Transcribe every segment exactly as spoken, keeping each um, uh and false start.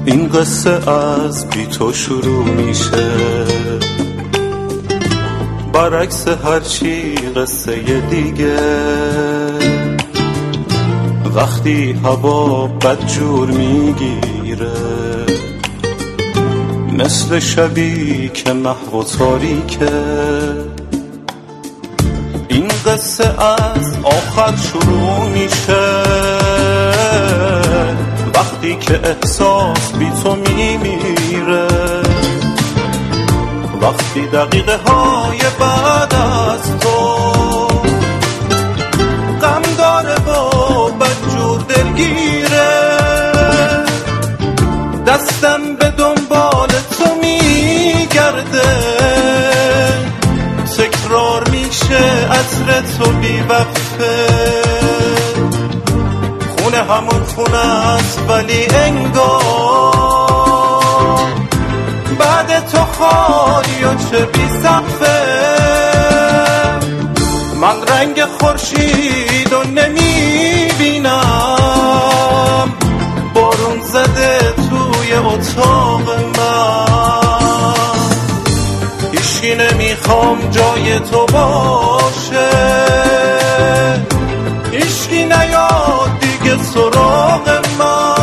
این قصه از بی تو شروع میشه، برعکس هرچی قصه دیگه. وقتی هوا بدجور میگیره، مثل شبی که محو و تاریکه، این قصه از آخر شروع میشه، وقتی که احساس بی تو میمیره، وقتی دقیقه های بعد از تو غم داره و بدجور دلگیره، دستم به دنبال تو میگرده، تکرار میشه عطر تو بی وقفه، خونه همون خونه است ولی انگار بعد تو خالی و چه بی سقفه. من رنگ خورشید رو نمیبینم، بارون زده توی اتاق من، هیچکی نمیخوام جای تو باشه، هیچکی نیاد دیگه سراغ من.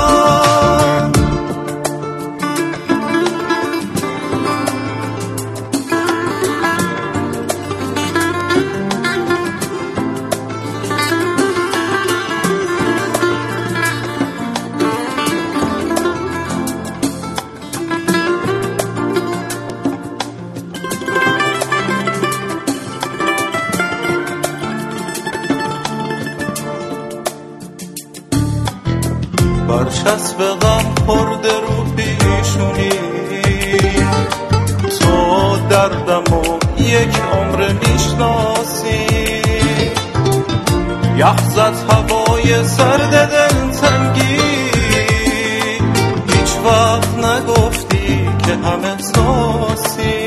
برچسب غم خورده رو پیشونی، تو دردم و یک عمر میشناسی، یخ زد هوای سرد دلتنگی، هیچ وقت نگفتی که هم احساسی،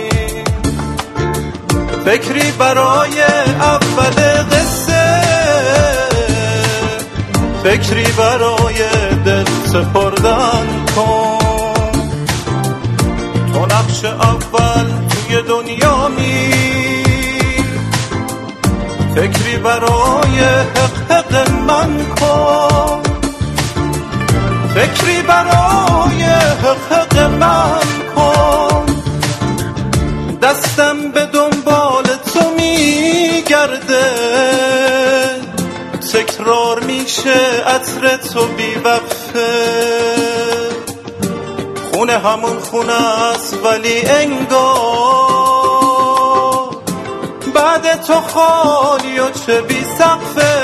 فکری برای اول قصه، فکری برای دل سپردن کن، تو نقش اول توی دنیا می، فکری برای حق حق من کن، فکری برای حق حق من کن، دستم به دنبال تو میگرده، تکرار میشه عطر تو بی وقفه، خونه همون خونه است ولی انگار بعد تو خالی و چه بی سقفه.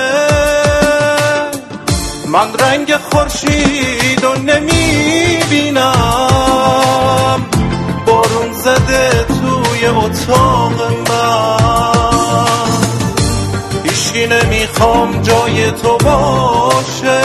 من رنگ خورشید رو نمیبینم، بارون زده توی اتاق من، هیچکی نمیخوام جای تو باشه،